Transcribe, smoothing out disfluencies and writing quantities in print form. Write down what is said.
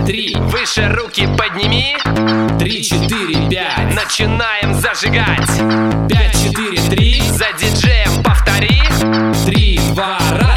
3. Выше руки подними. 3, 4, 5. Начинаем зажигать. 5, 4, 3. За диджеем повтори. 3, 2, раз.